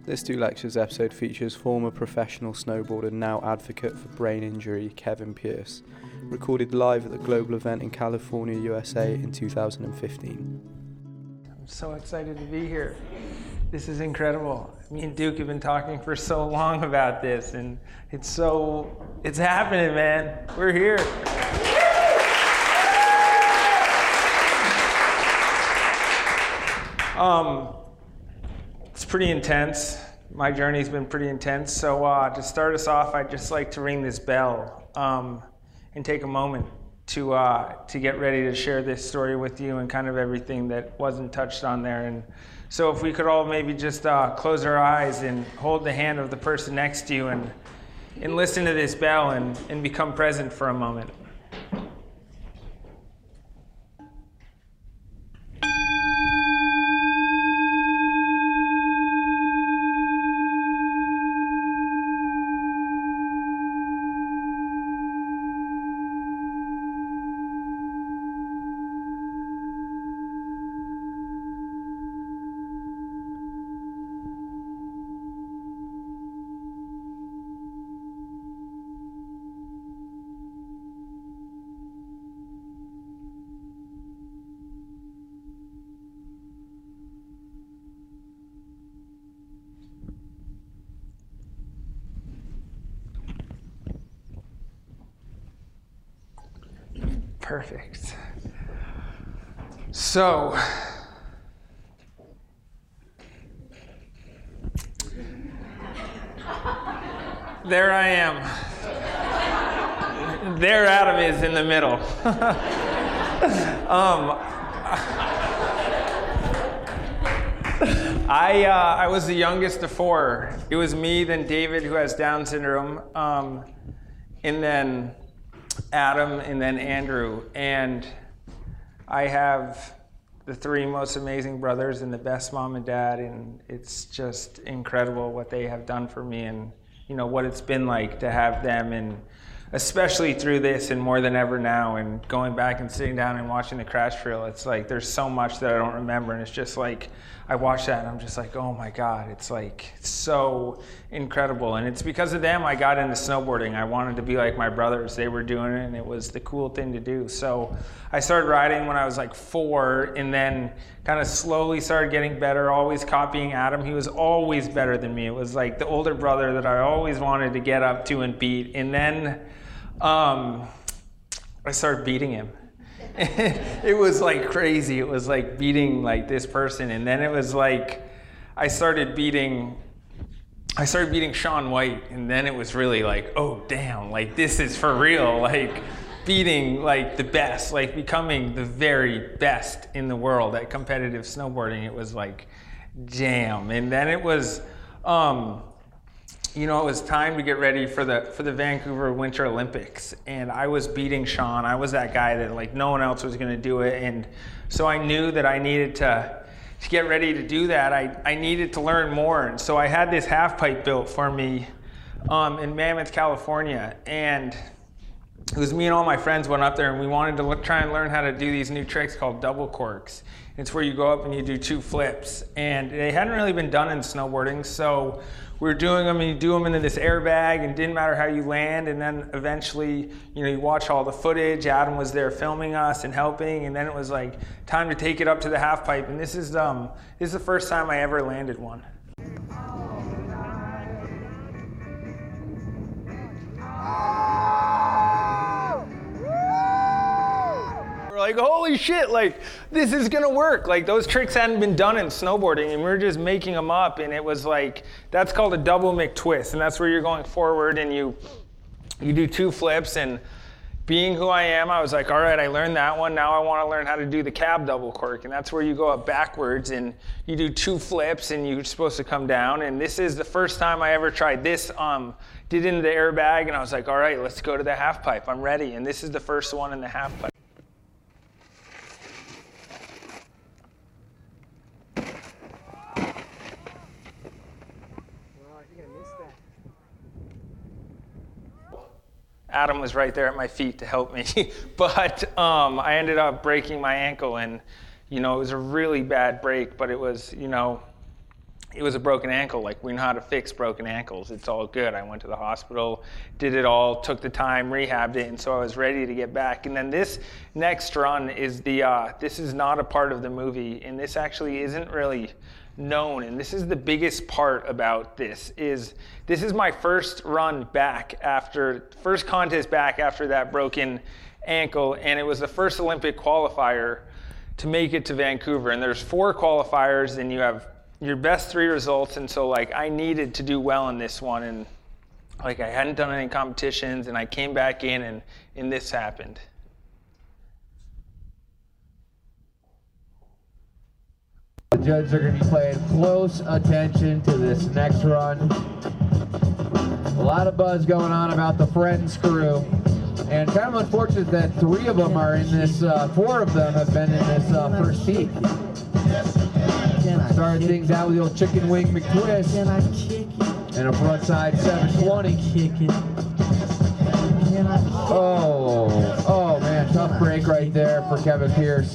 This Two Lectures episode features former professional snowboarder, now advocate for brain injury, Kevin Pierce, recorded live at the global event in California, USA in 2015. I'm so excited to be here. This is incredible. Me and Duke have been talking for so long about this, and it's happening, man. We're here. It's pretty intense. My journey's been pretty intense. So to start us off, I'd just like to ring this bell and take a moment to get ready to share this story with you and kind of everything that wasn't touched on there. And so if we could all maybe just close our eyes and hold the hand of the person next to you and listen to this bell and become present for a moment. Perfect. So, there I am. There Adam is in the middle. I was the youngest of four. It was me, then David, who has Down syndrome, and then Adam, and then Andrew. And I have the three most amazing brothers and the best mom and dad, and it's just incredible what they have done for me and what it's been like to have them, and especially through this and more than ever now, and going back and sitting down and watching the crash reel. It's like there's so much that I don't remember, and it's just like I watch that and I'm just like, oh my God, it's like so incredible. And it's because of them I got into snowboarding. I wanted to be like my brothers. They were doing it and it was the cool thing to do. So I started riding when I was like 4, and then kind of slowly started getting better, always copying Adam. He was always better than me. It was like the older brother that I always wanted to get up to and beat. And then I started beating him. It was like crazy. It was like beating like this person, and then it was like I started beating Shaun White, and then it was really like, oh damn, like this is for real, like beating like the best, like becoming the very best in the world at competitive snowboarding. It was like jam. And then it was it was time to get ready for the Vancouver Winter Olympics, and I was beating Shaun. I was that guy that like no one else was going to do it, and so I knew that I needed to get ready to do that. I needed to learn more, and so I had this half pipe built for me in Mammoth, California, and it was me and all my friends went up there, and we wanted to try and learn how to do these new tricks called double corks. It's where you go up and you do 2 flips, and they hadn't really been done in snowboarding, so we were doing them, and you do them into this airbag, and it didn't matter how you land. And then eventually, you watch all the footage. Adam was there filming us and helping, and then it was like time to take it up to the half pipe. And this is the first time I ever landed one. We're like, holy shit, like this is gonna work. Like those tricks hadn't been done in snowboarding, and we were just making them up, and it was like, that's called a double McTwist, and that's where you're going forward and you do 2 flips. And being who I am, I was like, all right, I learned that one. Now I want to learn how to do the cab double cork, and that's where you go up backwards and you do 2 flips and you're supposed to come down. And this is the first time I ever tried this. Did into the airbag, and I was like, all right, let's go to the half pipe. I'm ready. And this is the first one in the half pipe. Adam was right there at my feet to help me, but I ended up breaking my ankle, and it was a really bad break, but it was it was a broken ankle. Like, we know how to fix broken ankles. It's all good. I went to the hospital, did it all, took the time, rehabbed it, and so I was ready to get back. And then this next run is this is not a part of the movie, and this actually isn't really known. And this is the biggest part about this is my first run back first contest back after that broken ankle, and it was the first Olympic qualifier to make it to Vancouver. And there's 4 qualifiers, and you have your best 3 results, and so like I needed to do well in this one, and like I hadn't done any competitions, and I came back in, and this happened. The judges are going to be paying close attention to this next run. A lot of buzz going on about the Friends crew, and kind of unfortunate that 3 of them are in this, 4 of them have been in this first heat. Started things out with the old chicken wing McTwist and a frontside 720. Oh man, tough break right there for Kevin Pierce.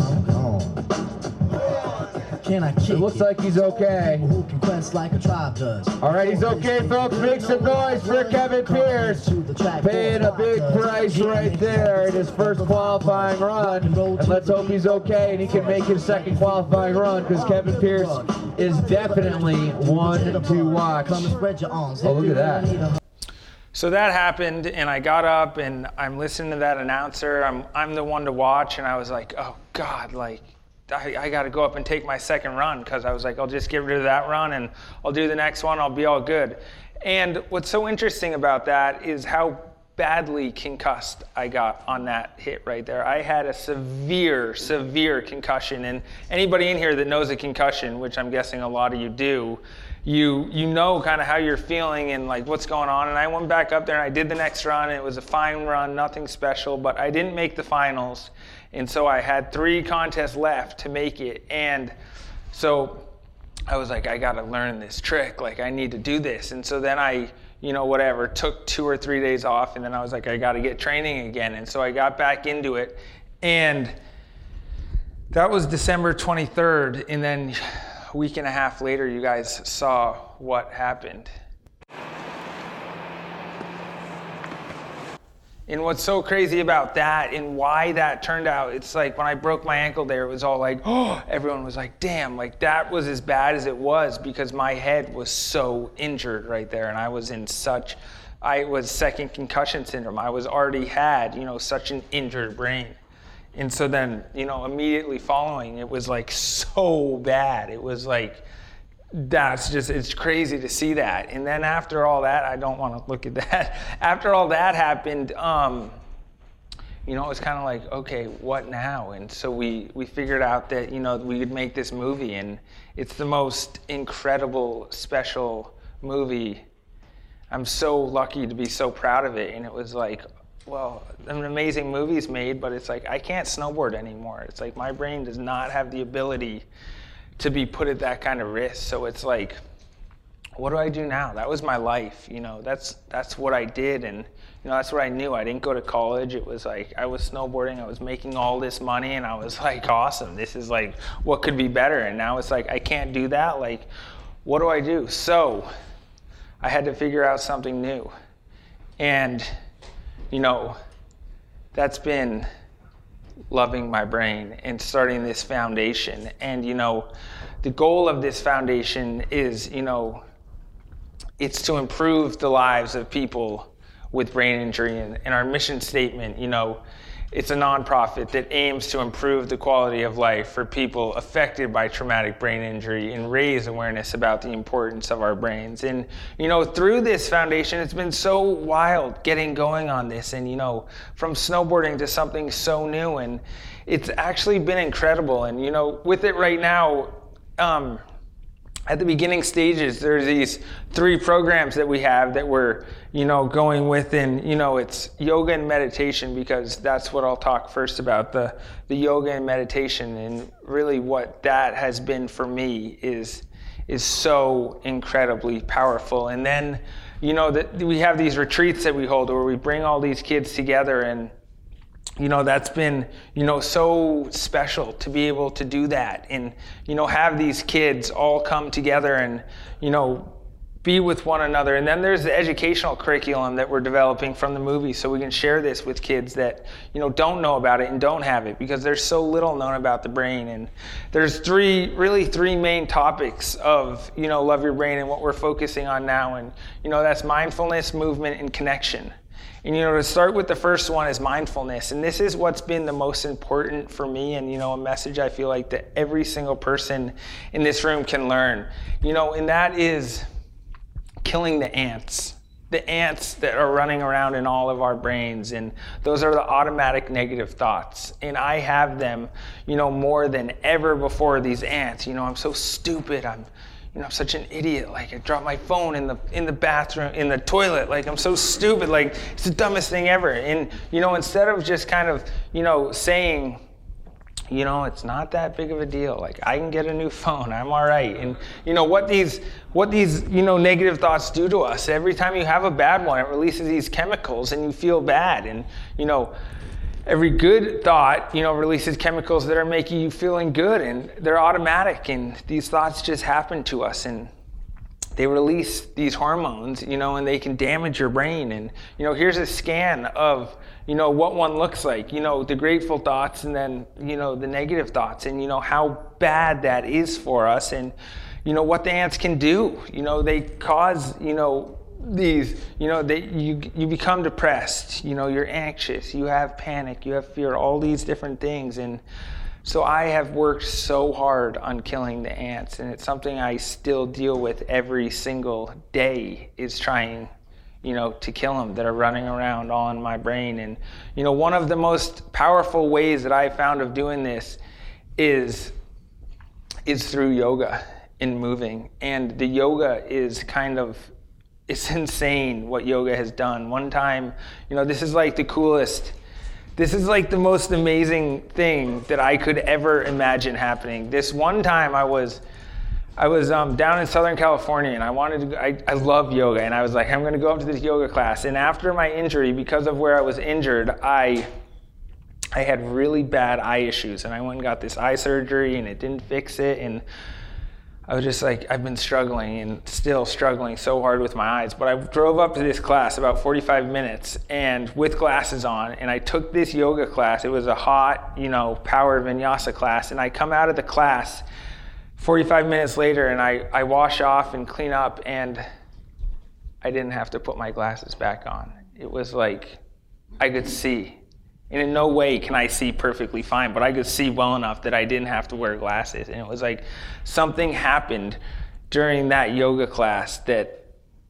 It looks like he's okay. All right, he's okay, folks. Make some noise for Kevin Pierce. Paying a big price right there in his first qualifying run. And let's hope he's okay and he can make his second qualifying run, because Kevin Pierce is definitely one to watch. Oh, look at that. So that happened, and I got up, and I'm listening to that announcer. I'm the one to watch, and I was like, oh God, like, I got to go up and take my second run, because I was like, I'll just get rid of that run and I'll do the next one. I'll be all good. And what's so interesting about that is how badly concussed I got on that hit right there. I had a severe, severe concussion. And anybody in here that knows a concussion, which I'm guessing a lot of you do, you know kind of how you're feeling and like what's going on. And I went back up there and I did the next run. It was a fine run, nothing special, but I didn't make the finals. And so I had 3 contests left to make it. And so I was like, I got to learn this trick. Like, I need to do this. And so then I, took 2 or 3 days off. And then I was like, I got to get training again. And so I got back into it. And that was December 23rd. And then a week and a half later, you guys saw what happened. And what's so crazy about that and why that turned out, it's like when I broke my ankle there, it was all like, oh, everyone was like, damn, like that was as bad as it was, because my head was so injured right there. And I was second concussion syndrome. I was already had, such an injured brain. And so then, immediately following, it was like so bad. It was like, it's crazy to see that. And then after all that, I don't want to look at that. After all that happened, it was kind of like, okay, what now? And so we figured out that, we could make this movie, and it's the most incredible, special movie. I'm so lucky to be so proud of it. And it was like, well, an amazing movie's made, but it's like, I can't snowboard anymore. It's like my brain does not have the ability to be put at that kind of risk. So it's like, what do I do now? That was my life, that's what I did. And, that's what I knew. I didn't go to college. It was like, I was snowboarding, I was making all this money, and I was like, awesome. This is like, what could be better? And now it's like, I can't do that. Like, what do I do? So I had to figure out something new. And, that's been loving my brain and starting this foundation. And, the goal of this foundation is, it's to improve the lives of people with brain injury. And our mission statement, it's a nonprofit that aims to improve the quality of life for people affected by traumatic brain injury and raise awareness about the importance of our brains. And, through this foundation, it's been so wild getting going on this, and, from snowboarding to something so new. And it's actually been incredible. And, with it right now, at the beginning stages, there's these 3 programs that we have that we're, going with, and, it's yoga and meditation, because that's what I'll talk first about, the yoga and meditation. And really what that has been for me is so incredibly powerful. And then, we have these retreats that we hold where we bring all these kids together, and that's been, so special to be able to do that and, have these kids all come together and, be with one another. And then there's the educational curriculum that we're developing from the movie so we can share this with kids that, don't know about it and don't have it, because there's so little known about the brain. And there's three main topics of, Love Your Brain and what we're focusing on now. And, that's mindfulness, movement, and connection. And, to start with the first one is mindfulness. And this is what's been the most important for me and, a message I feel like that every single person in this room can learn, and that is killing the ants that are running around in all of our brains. And those are the automatic negative thoughts. And I have them, more than ever before, these ants. I'm so stupid. I'm such an idiot. Like, I dropped my phone in the bathroom, in the toilet. Like, I'm so stupid. Like, it's the dumbest thing ever. And, instead of just kind of, saying, it's not that big of a deal. Like, I can get a new phone. I'm all right. And, what these, negative thoughts do to us. Every time you have a bad one, it releases these chemicals and you feel bad. And, every good thought, releases chemicals that are making you feeling good, and they're automatic, and these thoughts just happen to us, and they release these hormones, and they can damage your brain. And, here's a scan of, what one looks like, the grateful thoughts and then, the negative thoughts, and, how bad that is for us, and, what the ants can do. They cause, these, you become depressed, you're anxious, you have panic, you have fear, all these different things. And so I have worked so hard on killing the ants, and it's something I still deal with every single day, is trying, to kill them that are running around all in my brain. And, one of the most powerful ways that I found of doing this is through yoga and moving. And the yoga is it's insane what yoga has done. One time, this is like the coolest, this is like the most amazing thing that I could ever imagine happening. This one time I was down in Southern California, and I love yoga, and I was like, I'm gonna go up to this yoga class. And after my injury, because of where I was injured, I had really bad eye issues, and I went and got this eye surgery, and it didn't fix it. And I was just like, I've been struggling and still struggling so hard with my eyes. But I drove up to this class about 45 minutes and with glasses on, and I took this yoga class. It was a hot, power vinyasa class. And I come out of the class 45 minutes later, and I wash off and clean up, and I didn't have to put my glasses back on. It was like I could see. And in no way can I see perfectly fine, but I could see well enough that I didn't have to wear glasses. And it was like something happened during that yoga class that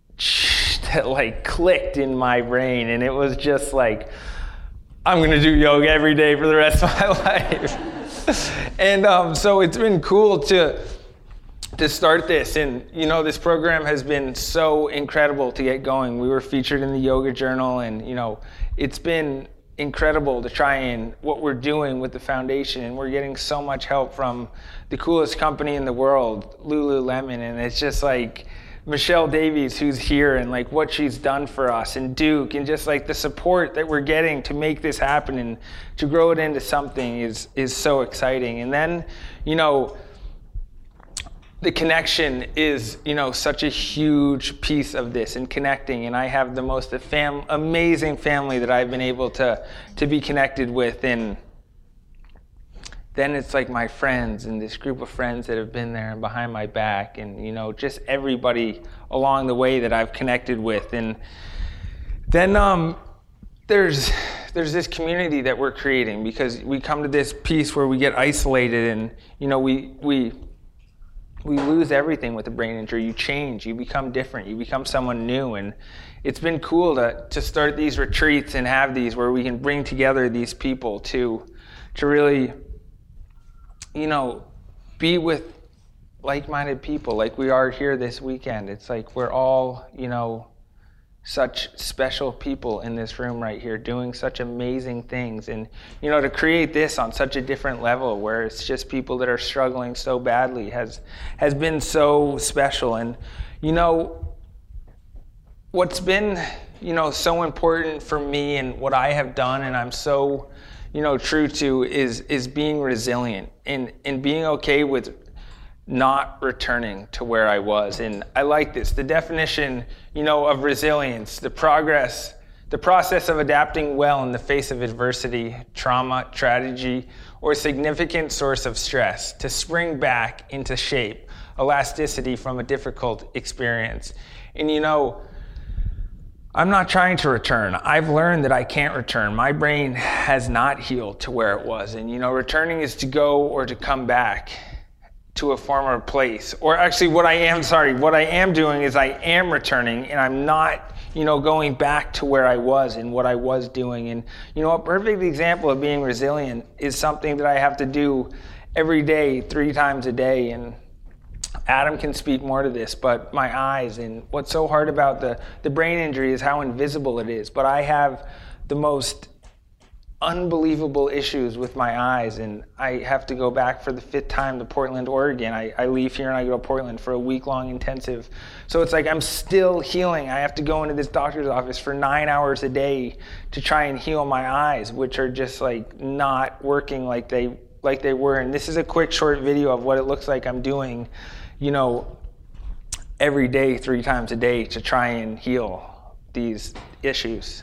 like clicked in my brain. And it was just like, I'm gonna do yoga every day for the rest of my life. And so it's been cool to start this. And this program has been so incredible to get going. We were featured in the Yoga Journal, and it's been incredible to try and what we're doing with the foundation, and we're getting so much help from the coolest company in the world, Lululemon. And it's just like Michelle Davies, who's here, and like what she's done for us, and Duke, and just like the support that we're getting to make this happen and to grow it into something is so exciting. And then the connection is, such a huge piece of this, and connecting. And I have the most amazing family that I've been able to be connected with. And then it's like my friends and this group of friends that have been there and behind my back, and, just everybody along the way that I've connected with. And then there's this community that we're creating, because we come to this piece where we get isolated, and, we lose everything with a brain injury. You change, you become different, you become someone new. And it's been cool to start these retreats and have these where we can bring together these people to really, be with like-minded people like we are here this weekend. It's like we're all, such special people in this room right here doing such amazing things. And, to create this on such a different level where it's just people that are struggling so badly has been so special. And, what's been, so important for me and what I have done, and I'm so, true to is being resilient and being okay with not returning to where I was. And I like this. The definition, of resilience, the process of adapting well in the face of adversity, trauma, tragedy, or significant source of stress to spring back into shape, elasticity from a difficult experience. And I'm not trying to return. I've learned that I can't return. My brain has not healed to where it was. And returning is to go or to come back to a former place. Or actually what I am doing is I am returning, and I'm not, going back to where I was and what I was doing. And, a perfect example of being resilient is something that I have to do every day, 3 times a day. And Adam can speak more to this, but my eyes, and what's so hard about the brain injury is how invisible it is. But I have the most unbelievable issues with my eyes, and I have to go back for the 5th time to Portland, Oregon. I leave here and I go to Portland for a week-long intensive. So it's like I'm still healing. I have to go into this doctor's office for 9 hours a day to try and heal my eyes, which are just like not working like they were. And this is a quick short video of what it looks like I'm doing, every day, 3 times a day to try and heal these issues.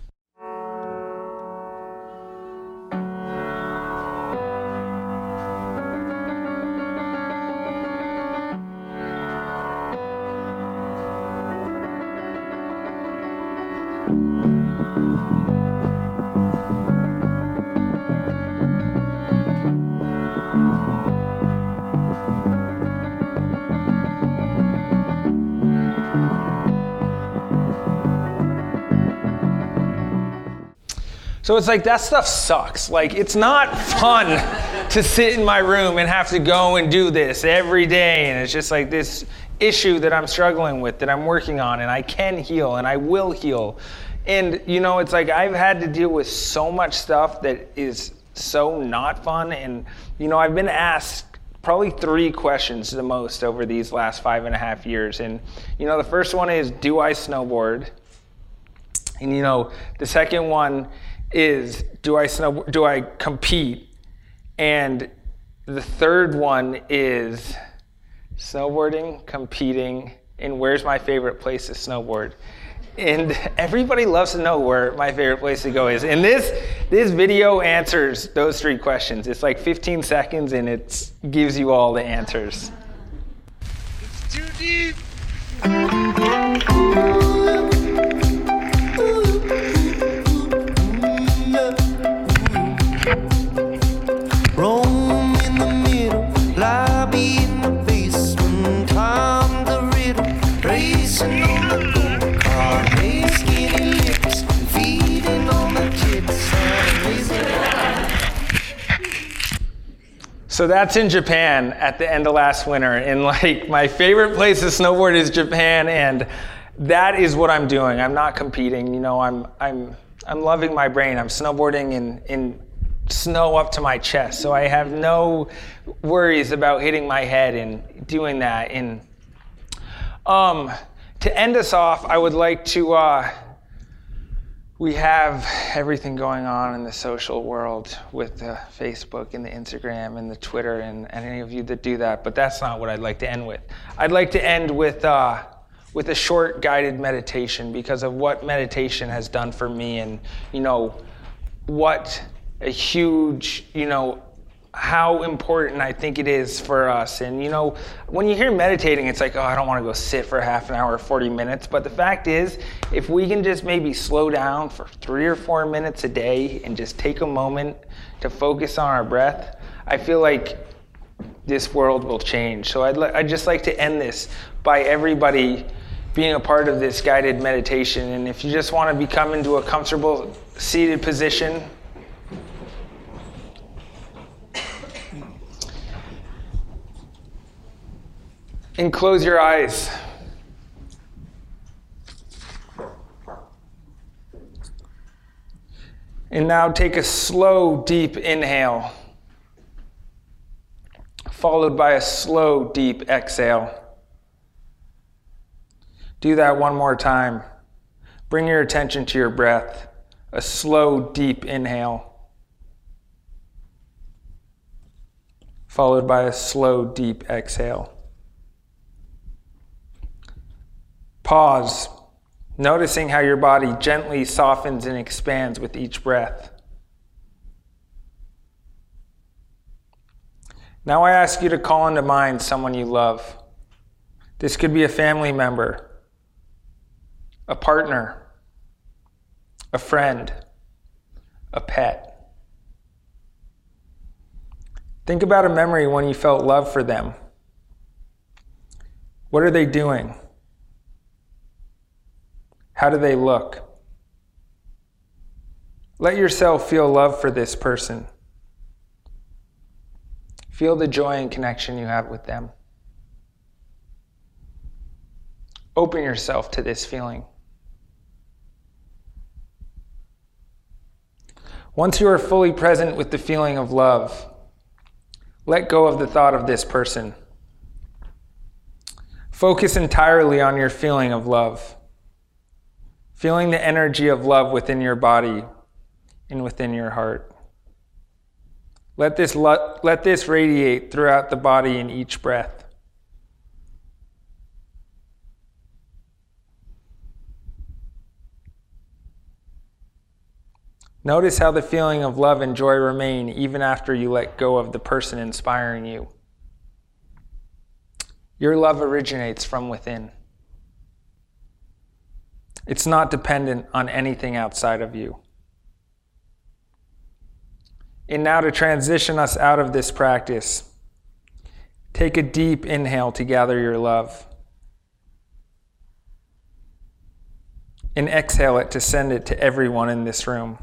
So it's like that stuff sucks. Like, it's not fun to sit in my room and have to go and do this every day. And it's just like this issue that I'm struggling with, that I'm working on, and I can heal and I will heal. And it's like I've had to deal with so much stuff that is so not fun. And I've been asked probably 3 questions the most over these last 5.5 years. And the first one is, do I snowboard? And the second one is, do I compete? And the third one is snowboarding, competing, and where's my favorite place to snowboard? And everybody loves to know where my favorite place to go is. And this video answers those 3 questions. It's like 15 seconds and it gives you all the answers. It's too deep. Rome in the middle, lobby in the basement, Tom the riddle, racing on the go-kart, hey skinny lips, feeding on the kids. So that's in Japan at the end of last winter, and like my favorite place to snowboard is Japan, and that is what I'm doing. I'm not competing, I'm loving my brain. I'm snowboarding in snow up to my chest, so I have no worries about hitting my head and doing that. And to end us off, I would like to we have everything going on in the social world with the Facebook and the Instagram and the Twitter and any of you that do that, but that's not what I'd like to end with. I'd like to end with a short guided meditation because of what meditation has done for me, and what a huge, how important I think it is for us. And when you hear meditating, it's like, oh, I don't want to go sit for half an hour, 40 minutes. But the fact is, if we can just maybe slow down for 3 or 4 minutes a day and just take a moment to focus on our breath, I feel like this world will change. So I'd just like to end this by everybody being a part of this guided meditation. And if you just want to become into a comfortable seated position, and close your eyes. And now take a slow, deep inhale, followed by a slow, deep exhale. Do that one more time. Bring your attention to your breath. A slow, deep inhale, followed by a slow, deep exhale. Pause, noticing how your body gently softens and expands with each breath. Now I ask you to call into mind someone you love. This could be a family member, a partner, a friend, a pet. Think about a memory when you felt love for them. What are they doing? How do they look? Let yourself feel love for this person. Feel the joy and connection you have with them. Open yourself to this feeling. Once you are fully present with the feeling of love, let go of the thought of this person. Focus entirely on your feeling of love. Feeling the energy of love within your body and within your heart. Let this radiate throughout the body in each breath. Notice how the feeling of love and joy remain even after you let go of the person inspiring you. Your love originates from within. It's not dependent on anything outside of you. And now to transition us out of this practice, take a deep inhale to gather your love. And exhale it to send it to everyone in this room.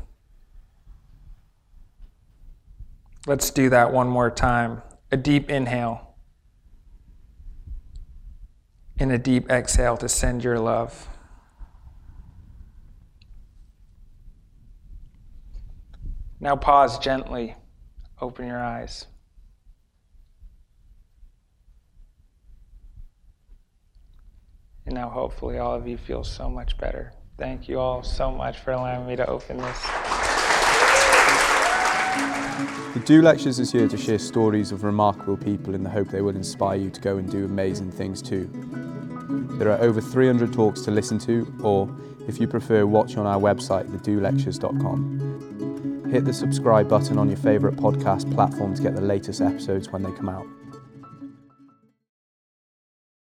Let's do that one more time. A deep inhale. And a deep exhale to send your love. Now pause gently. Open your eyes. And now hopefully all of you feel so much better. Thank you all so much for allowing me to open this. The Do Lectures is here to share stories of remarkable people in the hope they will inspire you to go and do amazing things too. There are over 300 talks to listen to, or if you prefer, watch on our website, thedolectures.com. Hit the subscribe button on your favourite podcast platform to get the latest episodes when they come out.